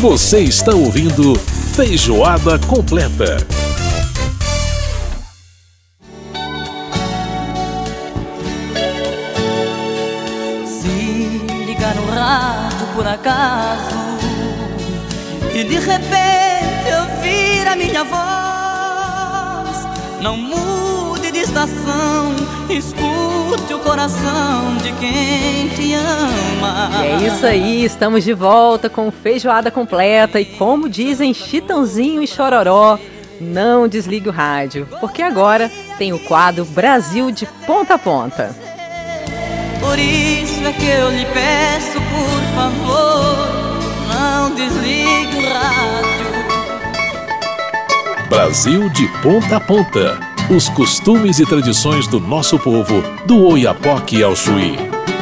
Você está ouvindo Feijoada Completa. Se ligar no rádio por acaso e de repente ouvir a minha voz, não mude de estação, escute o coração de quem te ama. E é isso aí, estamos de volta com Feijoada Completa e como dizem Chitãozinho e Chororó, não desligue o rádio, porque agora tem o quadro Brasil de Ponta a Ponta. Por isso é que eu lhe peço, por favor, não desligue o rádio. Brasil de Ponta a Ponta. Os costumes e tradições do nosso povo, do Oiapoque ao Chuí.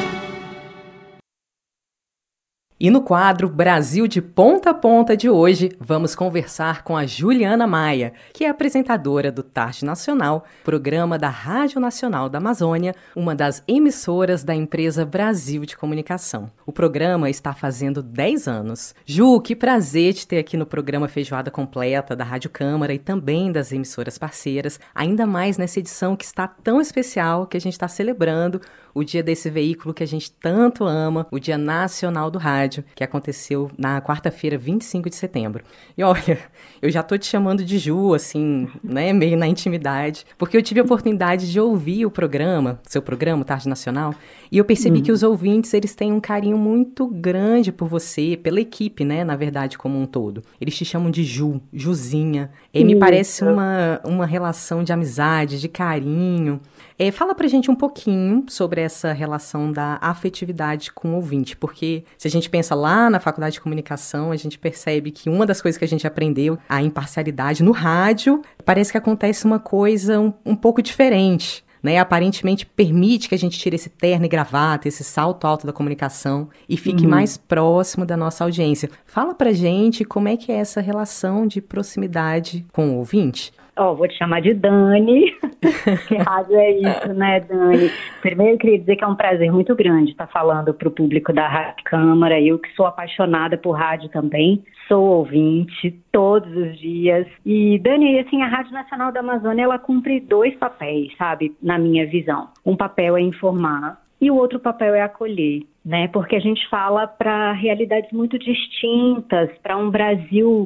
E no quadro Brasil de Ponta a Ponta de hoje, vamos conversar com a Juliana Maia, que é apresentadora do Tarde Nacional, programa da Rádio Nacional da Amazônia, uma das emissoras da empresa Brasil de Comunicação. O programa está fazendo 10 anos. Ju, que prazer te ter aqui no programa Feijoada Completa da Rádio Câmara e também das emissoras parceiras, ainda mais nessa edição que está tão especial, que a gente está celebrando o dia desse veículo que a gente tanto ama, o Dia Nacional do Rádio, que aconteceu na quarta-feira, 25 de setembro. E olha, eu já tô te chamando de Ju, assim, né, meio na intimidade, porque eu tive a oportunidade de ouvir o programa, seu programa, Tarde Nacional, e eu percebi que os ouvintes, eles têm um carinho muito grande por você, pela equipe, né, na verdade, como um todo. Eles te chamam de Ju, Juzinha, e me parece uma relação de amizade, de carinho. Fala pra gente um pouquinho sobre essa relação da afetividade com o ouvinte, porque se a gente pensa lá na faculdade de comunicação, a gente percebe que uma das coisas que a gente aprendeu, a imparcialidade no rádio, parece que acontece uma coisa um pouco diferente, né? Aparentemente permite que a gente tire esse terno e gravata, esse salto alto da comunicação e fique mais próximo da nossa audiência. Fala pra gente como é que é essa relação de proximidade com o ouvinte. Vou te chamar de Dani, que rádio é isso, né, Dani? Primeiro, eu queria dizer que é um prazer muito grande estar falando para o público da Rádio Câmara. Eu que sou apaixonada por rádio também, sou ouvinte todos os dias. E, Dani, assim, a Rádio Nacional da Amazônia, ela cumpre 2 papéis, sabe, na minha visão. Um papel é informar e o outro papel é acolher, né? Porque a gente fala para realidades muito distintas, para um Brasil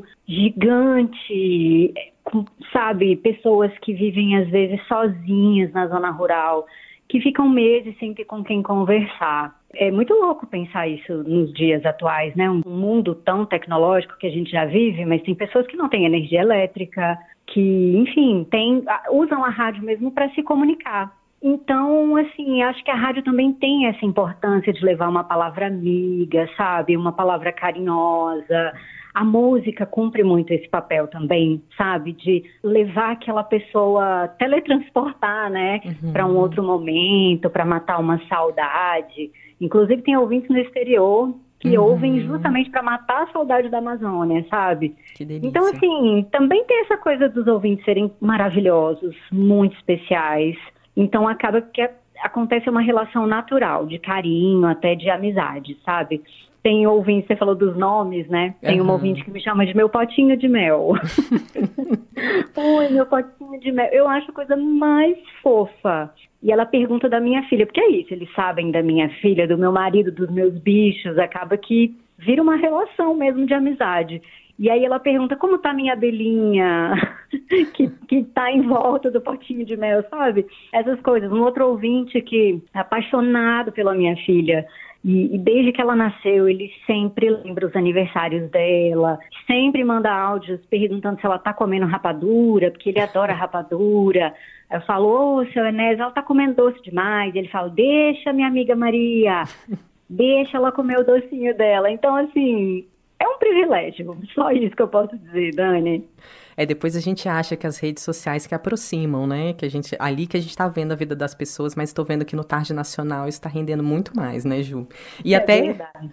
gigante, sabe, pessoas que vivem às vezes sozinhas na zona rural, que ficam meses sem ter com quem conversar. É muito louco pensar isso nos dias atuais, né? Um mundo tão tecnológico que a gente já vive, mas tem pessoas que não têm energia elétrica, que, enfim, usam a rádio mesmo para se comunicar. Então, assim, acho que a rádio também tem essa importância de levar uma palavra amiga, sabe? Uma palavra carinhosa. A música cumpre muito esse papel também, sabe? De levar aquela pessoa, teletransportar, né? Para um outro momento, para matar uma saudade. Inclusive, tem ouvintes no exterior que ouvem justamente para matar a saudade da Amazônia, sabe? Que delícia. Então, assim, também tem essa coisa dos ouvintes serem maravilhosos, muito especiais. Então, acaba que acontece uma relação natural, de carinho, até de amizade, sabe? Tem ouvinte, você falou dos nomes, né? Tem um ouvinte que me chama de meu potinho de mel. Oi, meu potinho de mel. Eu acho a coisa mais fofa. E ela pergunta da minha filha, porque é isso, eles sabem da minha filha, do meu marido, dos meus bichos, acaba que vira uma relação mesmo de amizade. E aí ela pergunta, como tá minha abelhinha que tá em volta do potinho de mel, sabe? Essas coisas. Um outro ouvinte que é apaixonado pela minha filha, e desde que ela nasceu, ele sempre lembra os aniversários dela, sempre manda áudios perguntando se ela tá comendo rapadura, porque ele adora rapadura. Eu falo, seu Enéas, ela tá comendo doce demais. E ele fala, deixa minha amiga Maria, deixa ela comer o docinho dela. Então, assim, é um privilégio, só isso que eu posso dizer, Dani. Depois a gente acha que as redes sociais que aproximam, né? Ali que a gente tá vendo a vida das pessoas, mas estou vendo que no Tarde Nacional isso tá rendendo muito mais, né, Ju? Verdade.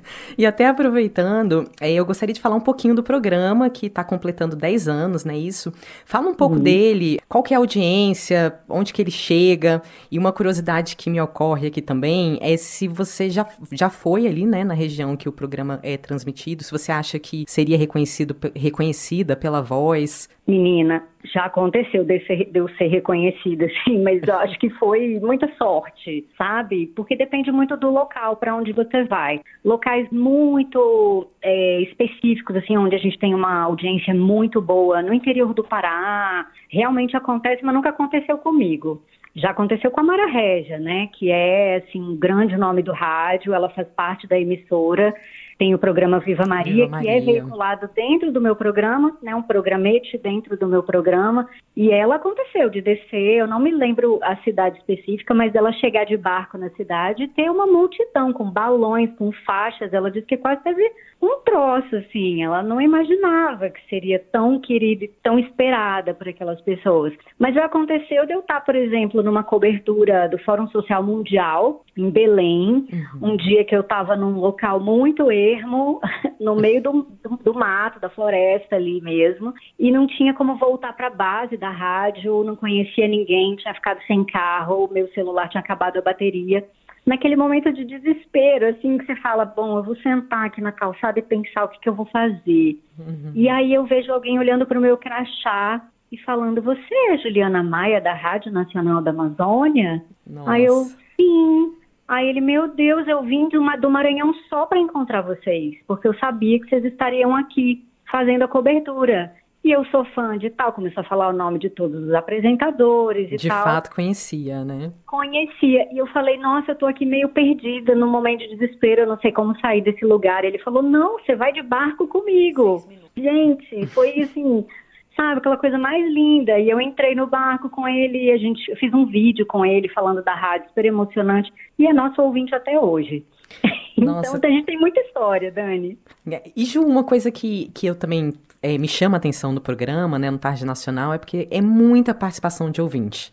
E até aproveitando, eu gostaria de falar um pouquinho do programa que tá completando 10 anos, né, isso? Fala um pouco dele, qual que é a audiência, onde que ele chega, e uma curiosidade que me ocorre aqui também é se você já foi ali, né, na região que o programa é transmitido, se você acha que seria reconhecida pela voz. Menina, já aconteceu de eu ser reconhecida, sim, mas eu acho que foi muita sorte, sabe? Porque depende muito do local para onde você vai. Locais muito específicos, assim, onde a gente tem uma audiência muito boa, no interior do Pará, realmente acontece, mas nunca aconteceu comigo. Já aconteceu com a Mara Régia, né, que é, assim, um grande nome do rádio, ela faz parte da emissora. Tem o programa Viva Maria, que é veiculado dentro do meu programa, né, um programete dentro do meu programa, e ela aconteceu de descer, eu não me lembro a cidade específica, mas ela chegar de barco na cidade e ter uma multidão com balões, com faixas, ela disse que quase teve um troço, assim, ela não imaginava que seria tão querida e tão esperada por aquelas pessoas. Mas já aconteceu de eu estar, por exemplo, numa cobertura do Fórum Social Mundial, em Belém, um dia que eu estava num local muito ermo, no meio do mato, da floresta ali mesmo, e não tinha como voltar para a base da rádio, não conhecia ninguém, tinha ficado sem carro, meu celular tinha acabado a bateria. Naquele momento de desespero, assim, que você fala, bom, eu vou sentar aqui na calçada e pensar o que eu vou fazer. E aí eu vejo alguém olhando para o meu crachá e falando, você é a Juliana Maia, da Rádio Nacional da Amazônia? Nossa. Aí eu, sim. Aí ele, meu Deus, eu vim do Maranhão só para encontrar vocês, porque eu sabia que vocês estariam aqui fazendo a cobertura. E eu sou fã de tal, começou a falar o nome de todos os apresentadores e de tal. De fato conhecia, né? Conhecia. E eu falei, nossa, eu tô aqui meio perdida, num momento de desespero, eu não sei como sair desse lugar. Ele falou, não, você vai de barco comigo. Gente, foi assim, sabe, aquela coisa mais linda. E eu entrei no barco com ele, eu fiz um vídeo com ele falando da rádio, super emocionante. E é nosso ouvinte até hoje. Nossa. Então a gente tem muita história, Dani. E Ju, uma coisa que eu também me chama a atenção no programa, né, no Tarde Nacional, é porque é muita participação de ouvinte.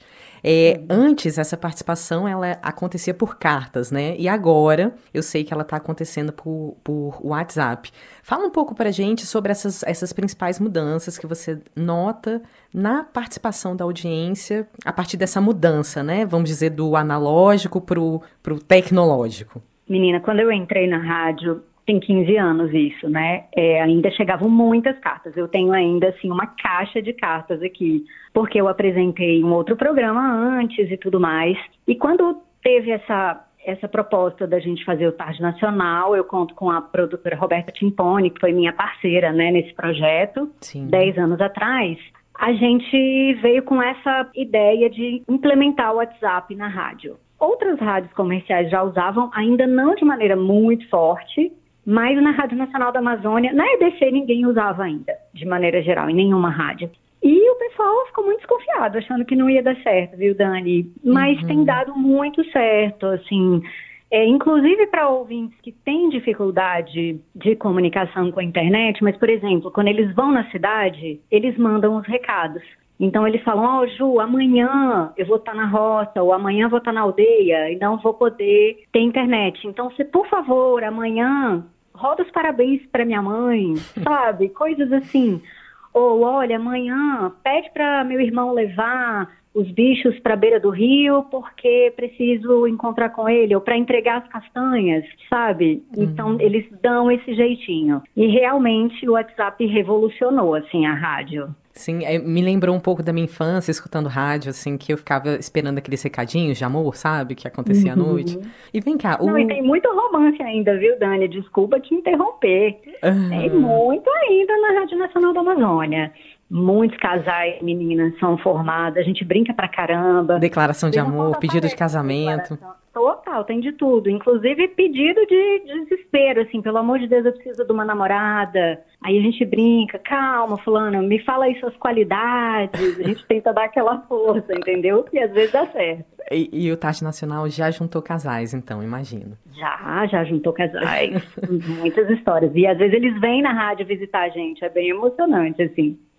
Antes, essa participação, ela acontecia por cartas, né? E agora, eu sei que ela está acontecendo por WhatsApp. Fala um pouco pra gente sobre essas principais mudanças que você nota na participação da audiência a partir dessa mudança, né? Vamos dizer, do analógico pro tecnológico. Menina, quando eu entrei na rádio, tem 15 anos isso, né? Ainda chegavam muitas cartas. Eu tenho ainda, assim, uma caixa de cartas aqui, porque eu apresentei um outro programa antes e tudo mais. E quando teve essa proposta da gente fazer o Tarde Nacional, eu conto com a produtora Roberta Timponi, que foi minha parceira, né, nesse projeto, Sim. 10 anos atrás. A gente veio com essa ideia de implementar o WhatsApp na rádio. Outras rádios comerciais já usavam, ainda não de maneira muito forte, mas na Rádio Nacional da Amazônia, na EBC ninguém usava ainda, de maneira geral, em nenhuma rádio. E o pessoal ficou muito desconfiado, achando que não ia dar certo, viu, Dani? Mas tem dado muito certo, assim, inclusive para ouvintes que têm dificuldade de comunicação com a internet, mas, por exemplo, quando eles vão na cidade, eles mandam os recados. Então eles falam, Ju, amanhã eu vou estar na roça, ou amanhã eu vou estar na aldeia e não vou poder ter internet. Então, você, por favor, amanhã, roda os parabéns para minha mãe, sabe? Coisas assim. Ou, olha, amanhã pede para meu irmão levar os bichos para a beira do rio porque preciso encontrar com ele, ou para entregar as castanhas, sabe? Então, eles dão esse jeitinho. E realmente o WhatsApp revolucionou, assim, a rádio. Sim, me lembrou um pouco da minha infância, escutando rádio, assim, que eu ficava esperando aqueles recadinhos de amor, sabe? Que acontecia à noite. E vem cá... Não, e tem muito romance ainda, viu, Dani? Desculpa te interromper. Tem muito ainda na Rádio Nacional da Amazônia. Muitos casais, meninas, são formados, a gente brinca pra caramba. Declaração de amor, pedido de casamento. Total, tem de tudo. Inclusive pedido de desespero, assim, pelo amor de Deus, eu preciso de uma namorada. Aí a gente brinca, calma, fulano, me fala aí suas qualidades. A gente tenta dar aquela força, entendeu? E às vezes dá certo. E o Tarde Nacional já juntou casais, então, imagino. Já juntou casais. Muitas histórias. E às vezes eles vêm na rádio visitar a gente, é bem emocionante, assim.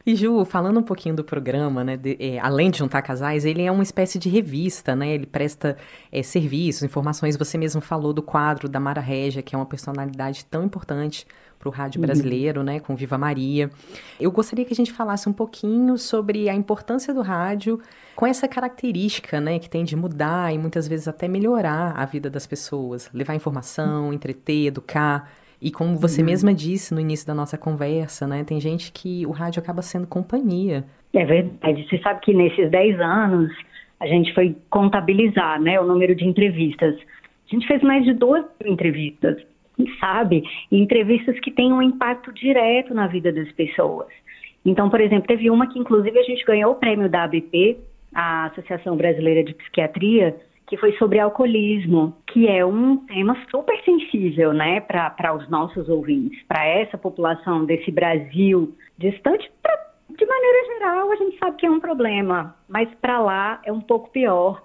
E Ju, falando um pouquinho do programa, né, além de juntar casais, ele é uma espécie de revista, né, ele presta serviços, informações, você mesmo falou do quadro da Mara Régia, que é uma personalidade tão importante para o rádio brasileiro, né, com Viva Maria. Eu gostaria que a gente falasse um pouquinho sobre a importância do rádio com essa característica, né, que tem de mudar e muitas vezes até melhorar a vida das pessoas, levar informação, entreter, educar. E como você mesma disse no início da nossa conversa, né, tem gente que o rádio acaba sendo companhia. É verdade. Você sabe que nesses 10 anos a gente foi contabilizar, né, o número de entrevistas. A gente fez mais de 12 entrevistas, sabe? Entrevistas que têm um impacto direto na vida das pessoas. Então, por exemplo, teve uma que inclusive a gente ganhou o prêmio da ABP, a Associação Brasileira de Psiquiatria, que foi sobre alcoolismo, que é um tema super sensível, né, para os nossos ouvintes, para essa população desse Brasil distante. De maneira geral, a gente sabe que é um problema, mas para lá é um pouco pior.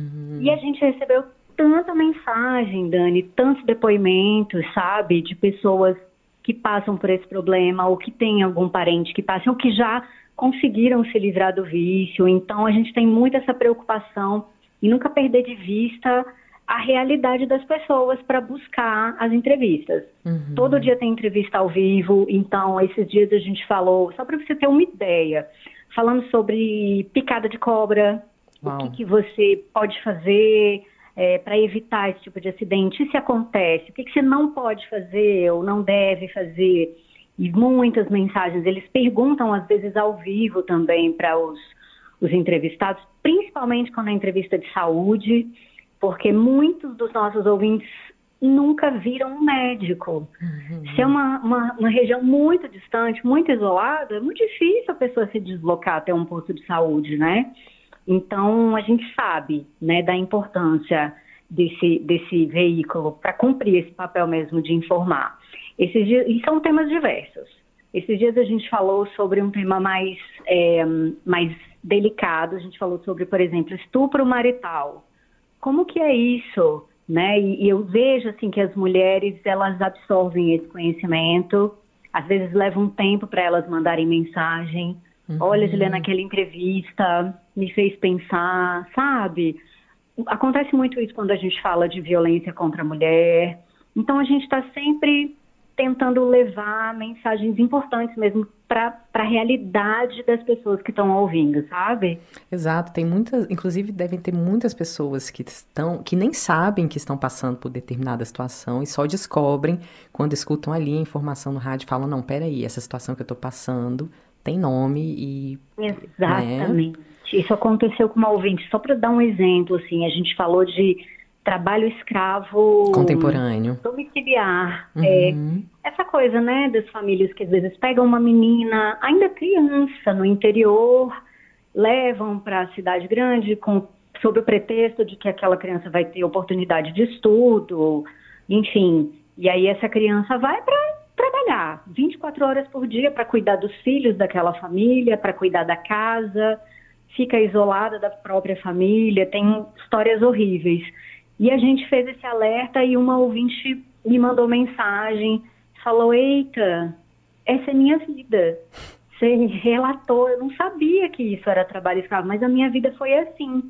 E a gente recebeu tanta mensagem, Dani, tantos depoimentos, sabe, de pessoas que passam por esse problema, ou que têm algum parente que passa, ou que já conseguiram se livrar do vício. Então, a gente tem muito essa preocupação e nunca perder de vista a realidade das pessoas para buscar as entrevistas. Todo dia tem entrevista ao vivo, então esses dias a gente falou, só para você ter uma ideia, falando sobre picada de cobra, o que você pode fazer para evitar esse tipo de acidente, se acontece, o que você não pode fazer ou não deve fazer. E muitas mensagens, eles perguntam às vezes ao vivo também para os entrevistados, principalmente quando é entrevista de saúde, porque muitos dos nossos ouvintes nunca viram um médico. Se é uma região muito distante, muito isolada, é muito difícil a pessoa se deslocar até um posto de saúde, né? Então, a gente sabe, né, da importância desse veículo para cumprir esse papel mesmo de informar. Esses dias, e são temas diversos. Esses dias a gente falou sobre um tema mais delicado. A gente falou sobre, por exemplo, estupro marital. Como que é isso, né? E eu vejo assim que as mulheres, elas absorvem esse conhecimento. Às vezes leva um tempo para elas mandarem mensagem. Olha, Juliana, aquela entrevista me fez pensar, sabe? Acontece muito isso quando a gente fala de violência contra a mulher. Então a gente está sempre tentando levar mensagens importantes mesmo para a realidade das pessoas que estão ouvindo, sabe? Exato, tem muitas, inclusive devem ter muitas pessoas que nem sabem que estão passando por determinada situação e só descobrem quando escutam ali a informação no rádio e falam, não, peraí, essa situação que eu estou passando tem nome e... Exatamente. Né? Isso aconteceu com uma ouvinte, só para dar um exemplo, assim, a gente falou de trabalho escravo contemporâneo, domiciliar, essa coisa, né, das famílias que às vezes pegam uma menina ainda criança no interior, levam para a cidade grande sob o pretexto de que aquela criança vai ter oportunidade de estudo, enfim, e aí essa criança vai para trabalhar 24 horas por dia para cuidar dos filhos daquela família, para cuidar da casa, fica isolada da própria família, tem histórias horríveis. E a gente fez esse alerta e uma ouvinte me mandou mensagem, falou, eita, essa é minha vida. Você relatou, eu não sabia que isso era trabalho escravo, mas a minha vida foi assim.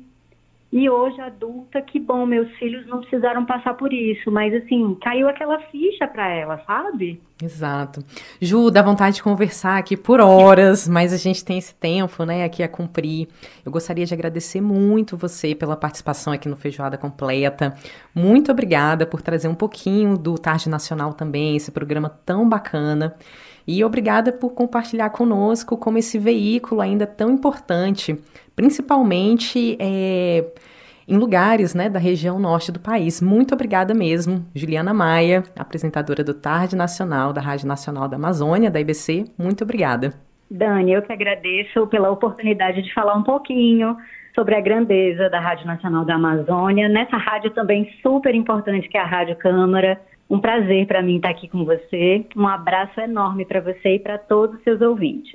E hoje, adulta, que bom, meus filhos não precisaram passar por isso, mas assim, caiu aquela ficha para ela, sabe? Exato. Ju, dá vontade de conversar aqui por horas, mas a gente tem esse tempo, né, aqui a cumprir. Eu gostaria de agradecer muito você pela participação aqui no Feijoada Completa. Muito obrigada por trazer um pouquinho do Tarde Nacional também, esse programa tão bacana. E obrigada por compartilhar conosco como esse veículo ainda tão importante, principalmente em lugares, né, da região norte do país. Muito obrigada mesmo, Juliana Maia, apresentadora do Tarde Nacional, da Rádio Nacional da Amazônia, da IBC. Muito obrigada. Dani, eu que agradeço pela oportunidade de falar um pouquinho sobre a grandeza da Rádio Nacional da Amazônia, nessa rádio também super importante que é a Rádio Câmara. Um prazer para mim estar aqui com você. Um abraço enorme para você e para todos os seus ouvintes.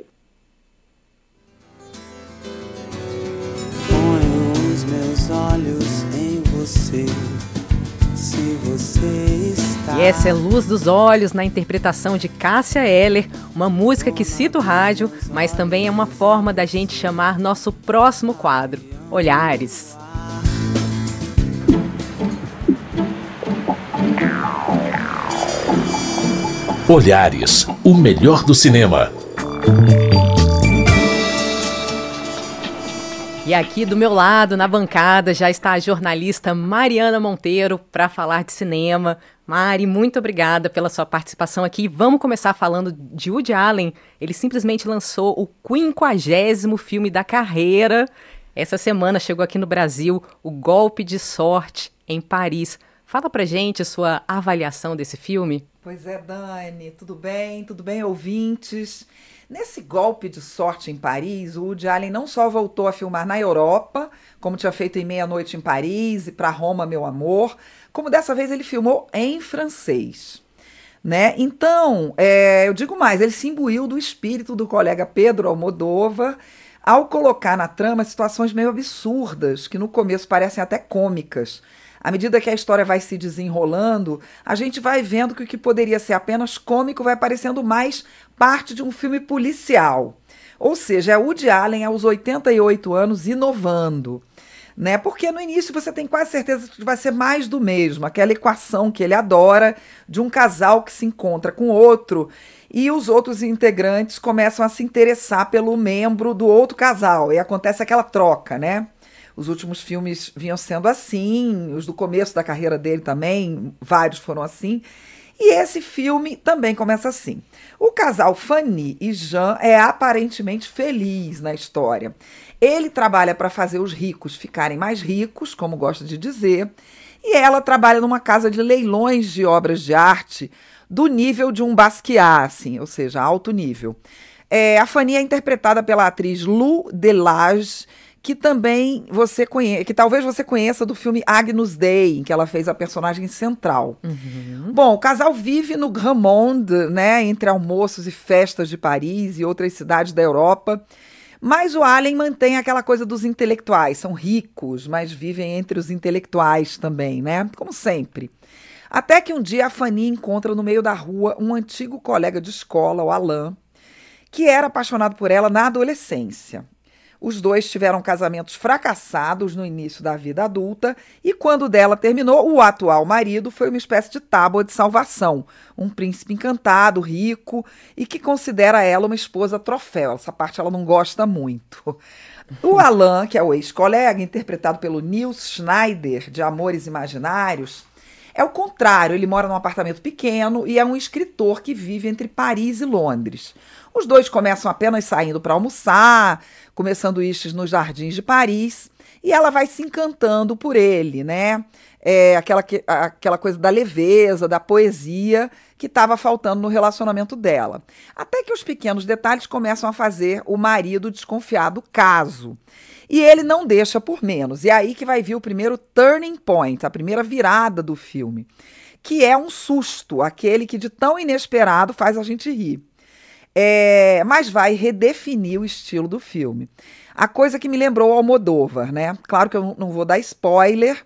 Ponho os meus olhos em você, se você está E essa é Luz dos Olhos, na interpretação de Cássia Eller, uma música que cita o rádio, mas também é uma forma da gente chamar nosso próximo quadro, Olhares. Olhares, o melhor do cinema. E aqui do meu lado, na bancada, já está a jornalista Mariana Monteiro para falar de cinema. Mari, muito obrigada pela sua participação aqui. Vamos começar falando de Woody Allen. Ele simplesmente lançou o 50º filme da carreira. Essa semana chegou aqui no Brasil, O Golpe de Sorte, em Paris. Fala pra gente a sua avaliação desse filme. Pois é, Dani, tudo bem? Tudo bem, ouvintes? Nesse Golpe de Sorte em Paris, o Woody Allen não só voltou a filmar na Europa, como tinha feito em Meia-Noite em Paris e Pra Roma, Meu Amor, como dessa vez ele filmou em francês, né? Então, eu digo mais, ele se imbuiu do espírito do colega Pedro Almodóvar ao colocar na trama situações meio absurdas, que no começo parecem até cômicas. À medida que a história vai se desenrolando, a gente vai vendo que o que poderia ser apenas cômico vai parecendo mais parte de um filme policial. Ou seja, é Woody Allen aos 88 anos inovando, né? Porque no início você tem quase certeza que vai ser mais do mesmo, aquela equação que ele adora de um casal que se encontra com outro e os outros integrantes começam a se interessar pelo membro do outro casal e acontece aquela troca, né? Os últimos filmes vinham sendo assim, os do começo da carreira dele também, vários foram assim. E esse filme também começa assim. O casal Fanny e Jean é aparentemente feliz na história. Ele trabalha para fazer os ricos ficarem mais ricos, como gosta de dizer, e ela trabalha numa casa de leilões de obras de arte do nível de um Basquiat, assim, ou seja, alto nível. A Fanny é interpretada pela atriz Lou Delage, que também que talvez você conheça do filme Agnus Dei, em que ela fez a personagem central. Uhum. Bom, o casal vive no Grand Monde, né, entre almoços e festas de Paris e outras cidades da Europa, mas o Allen mantém aquela coisa dos intelectuais, são ricos, mas vivem entre os intelectuais também, né, como sempre. Até que um dia a Fanny encontra no meio da rua um antigo colega de escola, o Alain, que era apaixonado por ela na adolescência. Os dois tiveram casamentos fracassados no início da vida adulta e quando o dela terminou, o atual marido foi uma espécie de tábua de salvação, um príncipe encantado, rico e que considera ela uma esposa troféu. Essa parte ela não gosta muito. O Alain, que é o ex-colega, interpretado pelo Nils Schneider, de Amores Imaginários, é o contrário, ele mora num apartamento pequeno e é um escritor que vive entre Paris e Londres. Os dois começam apenas saindo para almoçar, comer sanduíches nos jardins de Paris, e ela vai se encantando por ele, né? Aquela coisa da leveza, da poesia que estava faltando no relacionamento dela. Até que os pequenos detalhes começam a fazer o marido desconfiar do caso. E ele não deixa por menos. E é aí que vai vir o primeiro turning point, a primeira virada do filme, que é um susto, aquele que de tão inesperado faz a gente rir. Mas vai redefinir o estilo do filme. A coisa que me lembrou Almodóvar, né? Claro que eu não vou dar spoiler,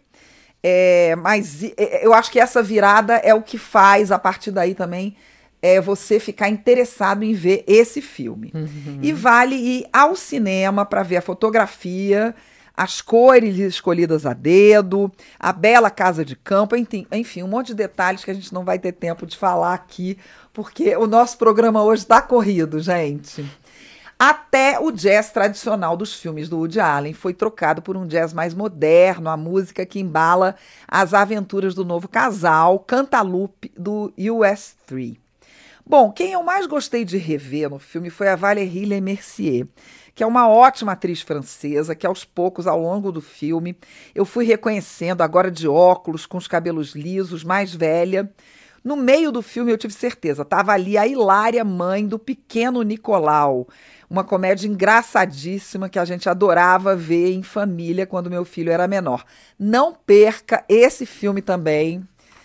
mas eu acho que essa virada é o que faz, a partir daí também, você ficar interessado em ver esse filme. Uhum. E vale ir ao cinema para ver a fotografia, as cores escolhidas a dedo, a bela casa de campo, enfim, um monte de detalhes que a gente não vai ter tempo de falar aqui, porque o nosso programa hoje está corrido, gente. Até o jazz tradicional dos filmes do Woody Allen foi trocado por um jazz mais moderno, a música que embala as aventuras do novo casal, Cantaloupe, do US3. Bom, quem eu mais gostei de rever no filme foi a Valérie Lemercier, que é uma ótima atriz francesa, que aos poucos, ao longo do filme, eu fui reconhecendo, agora de óculos, com os cabelos lisos, mais velha. No meio do filme eu tive certeza, estava ali a hilária mãe do pequeno Nicolau, uma comédia engraçadíssima que a gente adorava ver em família quando meu filho era menor. Não perca esse filme também,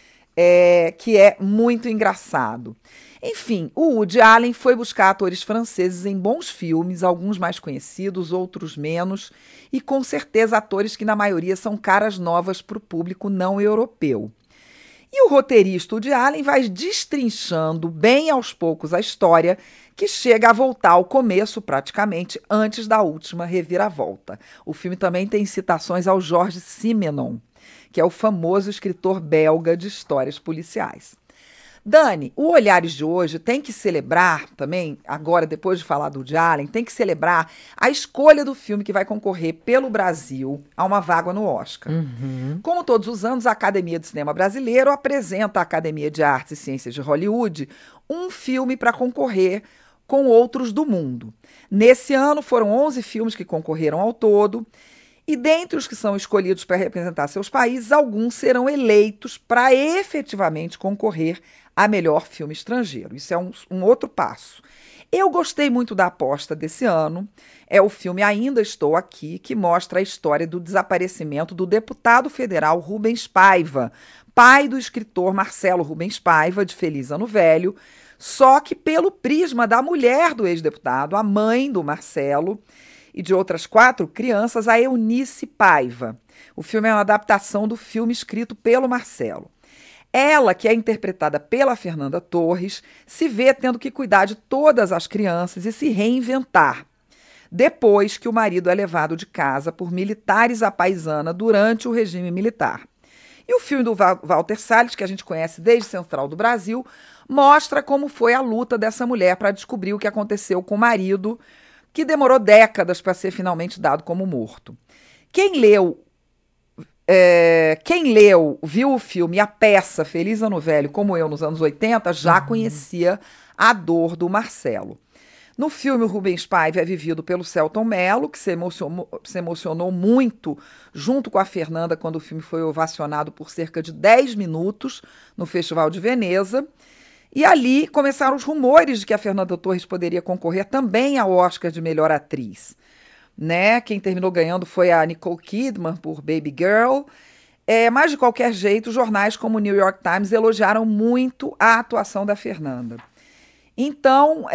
que é muito engraçado. Enfim, o Woody Allen foi buscar atores franceses em bons filmes, alguns mais conhecidos, outros menos, e com certeza atores que na maioria são caras novas para o público não europeu. E o roteirista Woody Allen vai destrinchando bem aos poucos a história, que chega a voltar ao começo, praticamente, antes da última reviravolta. O filme também tem citações ao Georges Simenon, que é o famoso escritor belga de histórias policiais. Dani, o Olhares de hoje tem que celebrar também, agora depois de falar do Woody Allen, tem que celebrar a escolha do filme que vai concorrer pelo Brasil a uma vaga no Oscar. Como todos os anos, a Academia de Cinema Brasileiro apresenta à Academia de Artes e Ciências de Hollywood um filme para concorrer com outros do mundo. Nesse ano foram 11 filmes que concorreram ao todo, e dentre os que são escolhidos para representar seus países, alguns serão eleitos para efetivamente concorrer a melhor filme estrangeiro. Isso é um outro passo. Eu gostei muito da aposta desse ano. É o filme Ainda Estou Aqui, que mostra a história do desaparecimento do deputado federal Rubens Paiva, pai do escritor Marcelo Rubens Paiva, de Feliz Ano Velho, só que pelo prisma da mulher do ex-deputado, a mãe do Marcelo, e de outras 4 crianças, a Eunice Paiva. O filme é uma adaptação do filme escrito pelo Marcelo. Ela, que é interpretada pela Fernanda Torres, se vê tendo que cuidar de todas as crianças e se reinventar, depois que o marido é levado de casa por militares à paisana durante o regime militar. E o filme do Walter Salles, que a gente conhece desde Central do Brasil, mostra como foi a luta dessa mulher para descobrir o que aconteceu com o marido, que demorou décadas para ser finalmente dado como morto. Quem leu, viu o filme e a peça Feliz Ano Velho, como eu, nos anos 80, já conhecia a dor do Marcelo. No filme, o Rubens Paiva é vivido pelo Selton Mello, que se emocionou muito junto com a Fernanda quando o filme foi ovacionado por cerca de 10 minutos no Festival de Veneza. E ali começaram os rumores de que a Fernanda Torres poderia concorrer também ao Oscar de melhor atriz. Né? Quem terminou ganhando foi a Nicole Kidman por Baby Girl. Mas, de qualquer jeito, jornais como o New York Times elogiaram muito a atuação da Fernanda. Então,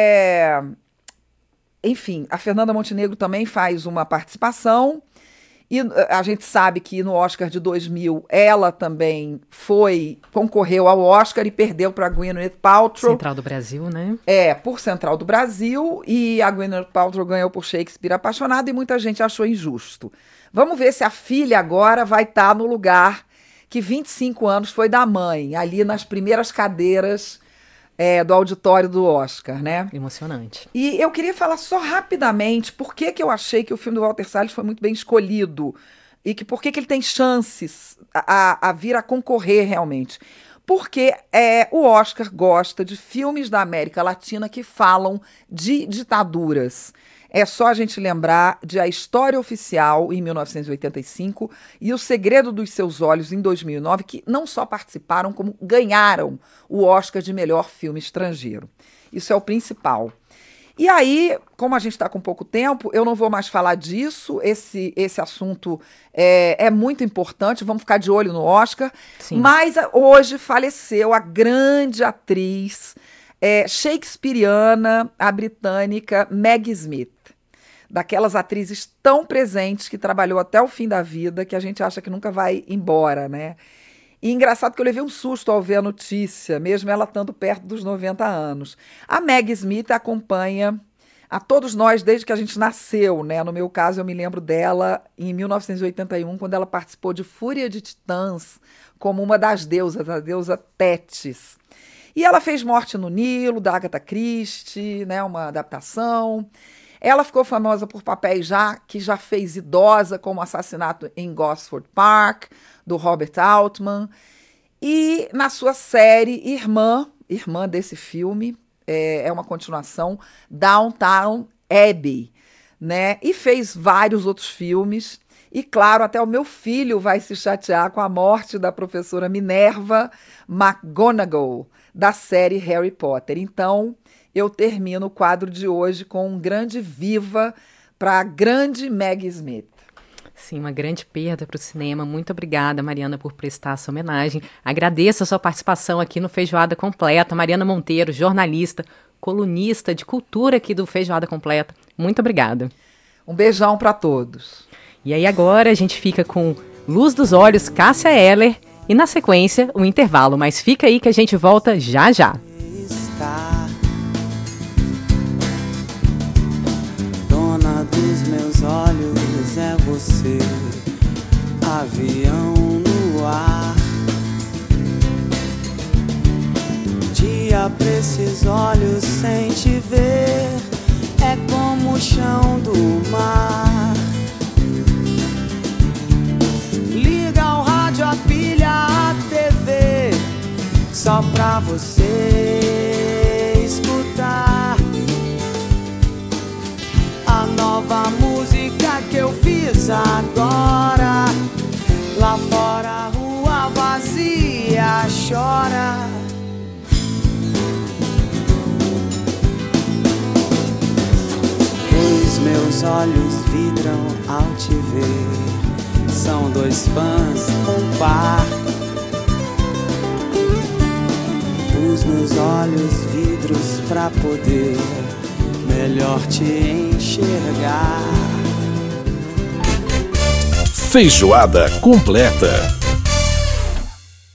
enfim, a Fernanda Montenegro também faz uma participação. E a gente sabe que no Oscar de 2000 ela também concorreu ao Oscar e perdeu para a Gwyneth Paltrow. Central do Brasil, né? Por Central do Brasil, e a Gwyneth Paltrow ganhou por Shakespeare Apaixonado e muita gente achou injusto. Vamos ver se a filha agora vai estar no lugar que 25 anos foi da mãe, ali nas primeiras cadeiras do auditório do Oscar, né? Emocionante. E eu queria falar só rapidamente por que eu achei que o filme do Walter Salles foi muito bem escolhido e por que ele tem chances a vir a concorrer realmente. Porque o Oscar gosta de filmes da América Latina que falam de ditaduras. É só a gente lembrar de A História Oficial, em 1985, e O Segredo dos Seus Olhos, em 2009, que não só participaram, como ganharam o Oscar de melhor filme estrangeiro. Isso é o principal. E aí, como a gente está com pouco tempo, eu não vou mais falar disso. Esse assunto é muito importante, vamos ficar de olho no Oscar. Sim. Mas hoje faleceu a grande atriz shakespeariana, a britânica Maggie Smith. Daquelas atrizes tão presentes que trabalhou até o fim da vida, que a gente acha que nunca vai embora, né? E engraçado que eu levei um susto ao ver a notícia, mesmo ela estando perto dos 90 anos. A Maggie Smith acompanha a todos nós desde que a gente nasceu, né? No meu caso, eu me lembro dela em 1981, quando ela participou de Fúria de Titãs, como uma das deusas, a deusa Tétis. E ela fez Morte no Nilo, da Agatha Christie, né? Uma adaptação. Ela ficou famosa por papéis que já fez idosa, como Assassinato em Gosford Park, do Robert Altman. E na sua série irmã desse filme, é uma continuação, Downton Abbey, né? E fez vários outros filmes. E, claro, até o meu filho vai se chatear com a morte da professora Minerva McGonagall, da série Harry Potter. Então, eu termino o quadro de hoje com um grande viva para a grande Maggie Smith. Sim, uma grande perda para o cinema. Muito obrigada, Mariana, por prestar essa homenagem. Agradeço a sua participação aqui no Feijoada Completa. Mariana Monteiro, jornalista, colunista de cultura aqui do Feijoada Completa. Muito obrigada. Um beijão para todos. E aí agora a gente fica com Luz dos Olhos, Cássia Eller, E na sequência, o intervalo, mas fica aí que a gente volta já já. Dona dos meus olhos é você, avião no ar. Dia pra esses olhos sem te ver é como o chão do mar. Liga o rádio, a pilha, a TV, só pra você escutar a nova música que eu fiz agora. Lá fora a rua vazia chora. Os meus olhos vidram ao te ver, são dois fãs, um par. Os meus olhos vidros pra poder melhor te enxergar. Feijoada completa.